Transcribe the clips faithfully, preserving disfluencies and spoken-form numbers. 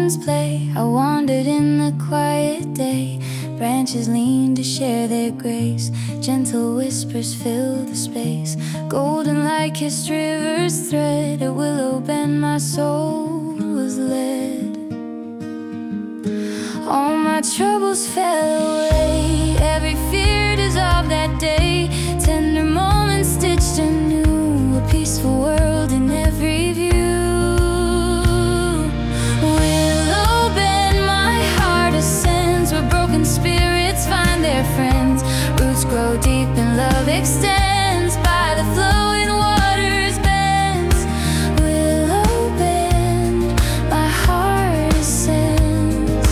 children's play. I wandered in the quiet day. Branches lean to share their grace. Gentle whispers fill the space. Golden light kissed rivers thread. A willow bend my soul was led. All my troubles fell away. Every fear dissolved that day. Tender moments stitched anew. A peaceful world in every view. Willow bend, my heart ascends, where broken spirits find their friends. Roots grow deep and love extends. By the flowing waters bends. Willow bend, my heart ascends.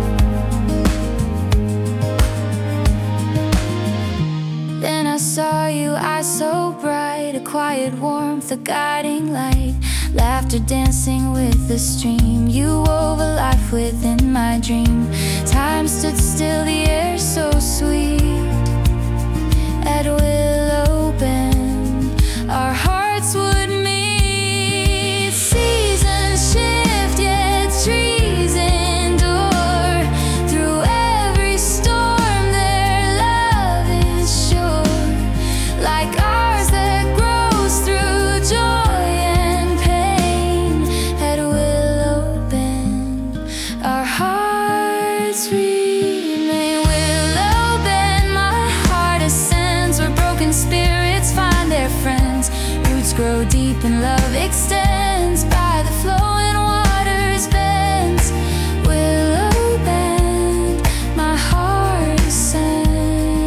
Then I saw you, eyes so bright, a quiet warmth, a guiding light. Laughter dancing with the stream. You wove a life within my dream. Time stood still, the air so sweet. At Willow Bend, our hearts would meet. Seasons shift, yet trees endure. Through every storm, their love is sure. Like ours that grows through joy and pain. At Willow Bend, our hearts remain. Willow Bend, my heart ascends, where broken spirits find their friends. Roots grow deep and love extends. By the flowing waters bends. Willow Bend, my heart ascends.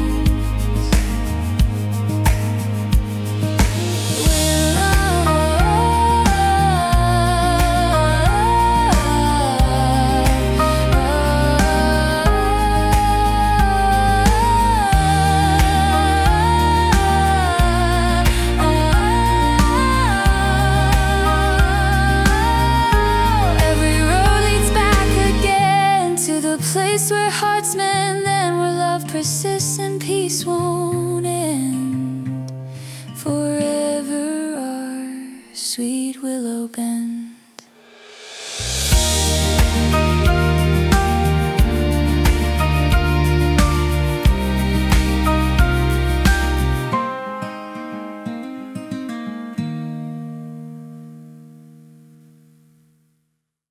Every road leads back again to the place where hearts mend, then where love persists and peace won't end. Forever our sweet Willow Bend.